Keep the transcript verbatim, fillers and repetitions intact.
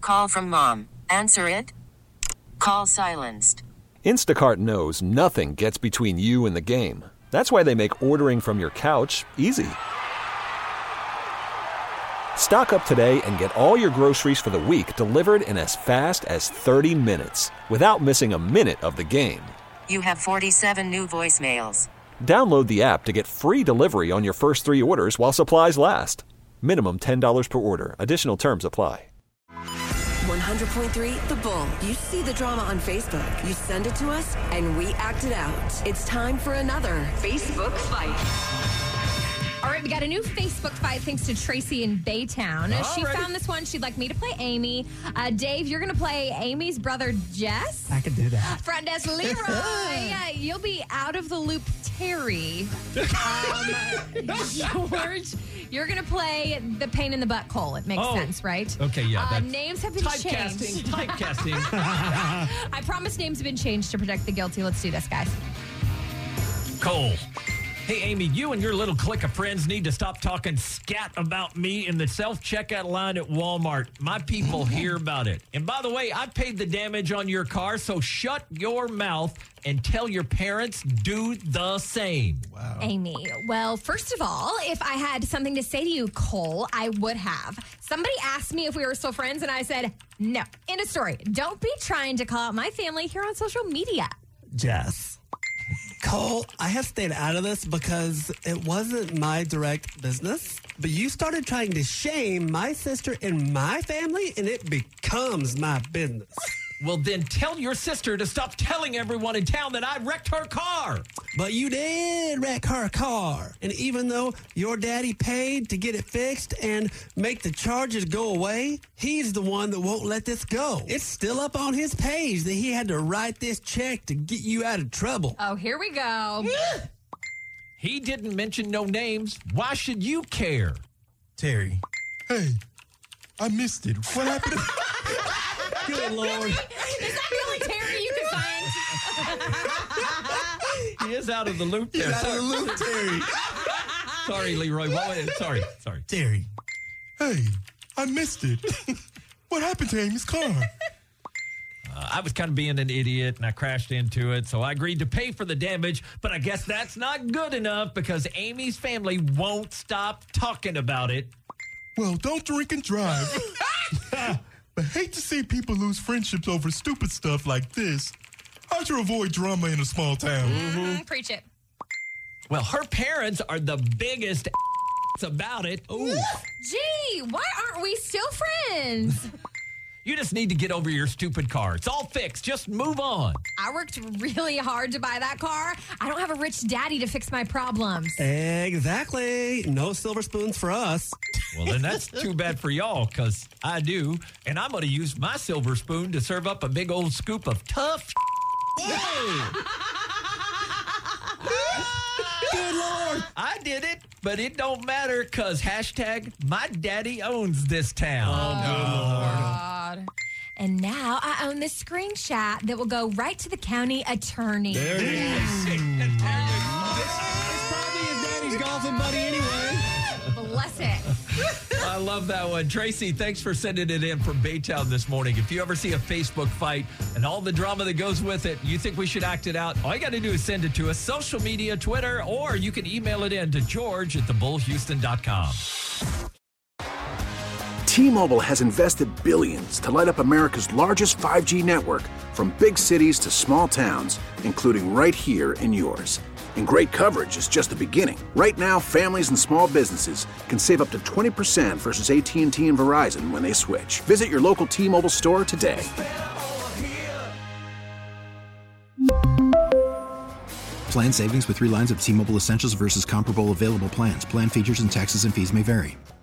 call from mom. Answer it. Call silenced. Instacart knows nothing gets between you and the game. That's why they make ordering from your couch easy. Stock up today and get all your groceries for the week delivered in as fast as thirty minutes without missing a minute of the game. You have forty-seven new voicemails. Download the app to get free delivery on your first three orders while supplies last. Minimum ten dollars per order. Additional terms apply. one hundred point three The Bull. You see the drama on Facebook. You send it to us, and we act it out. It's time for another Facebook fight. All right, we got a new Facebook fight thanks to Tracy in Baytown. All she right. found this one. She'd like me to play Amy. Uh, Dave, you're going to play Amy's brother, Jess. I can do that. Front desk, Leroy. Yeah, you'll be out of the loop, Terry. Um, George, you're going to play the pain in the butt, Cole. It makes Oh. sense, right? Okay, yeah. Uh, that's names have been typecasting. changed. Typecasting. I promise names have been changed to protect the guilty. Let's do this, guys. Cole. Hey, Amy, you and your little clique of friends need to stop talking scat about me in the self-checkout line at Walmart. My people hear about it. And by the way, I paid the damage on your car, so shut your mouth and tell your parents do the same. Wow. Amy, well, first of all, if I had something to say to you, Cole, I would have. Somebody asked me if we were still friends, and I said, no. End of story. Don't be trying to call out my family here on social media. Jess. Cole, I have stayed out of this because it wasn't my direct business, but you started trying to shame my sister and my family, and it becomes my business. Well, then tell your sister to stop telling everyone in town that I wrecked her car. But you did wreck her car. And even though your daddy paid to get it fixed and make the charges go away, he's the one that won't let this go. It's still up on his page that he had to write this check to get you out of trouble. Oh, here we go. He didn't mention no names. Why should you care? Terry. Hey, I missed it. What happened? Good Lord. Is that the only Terry you can find? He is out of the loop there. Get out of the Sorry. loop, Terry. Sorry, Leroy. What was it? Sorry, sorry. Terry. Hey, I missed it. What happened to Amy's car? Uh, I was kind of being an idiot, and I crashed into it, so I agreed to pay for the damage, but I guess that's not good enough because Amy's family won't stop talking about it. Well, don't drink and drive. But hate to see people lose friendships over stupid stuff like this. How'd you avoid drama in a small town? Mm, preach it. Well, her parents are the biggest about it. Ooh. Gee, why aren't we still friends? You just need to get over your stupid car. It's all fixed. Just move on. I worked really hard to buy that car. I don't have a rich daddy to fix my problems. Exactly. No silver spoons for us. Well, then that's too bad for y'all, because I do. And I'm going to use my silver spoon to serve up a big old scoop of tough. Good Lord. I did it, but it don't matter, because hashtag my daddy owns this town. God. And now I own this screenshot that will go right to the county attorney. There it is. It's probably his daddy's golfing buddy anyway. Bless it. I love that one. Tracy, thanks for sending it in from Baytown this morning. If you ever see a Facebook fight and all the drama that goes with it, you think we should act it out, all you got to do is send it to us, social media, Twitter, or you can email it in to George at the bull houston dot com. T-Mobile has invested billions to light up America's largest five G network, from big cities to small towns, including right here in yours. And great coverage is just the beginning. Right now, families and small businesses can save up to twenty percent versus A T and T and Verizon when they switch. Visit your local T-Mobile store today. Plan savings with three lines of T-Mobile Essentials versus comparable available plans. Plan features and taxes and fees may vary.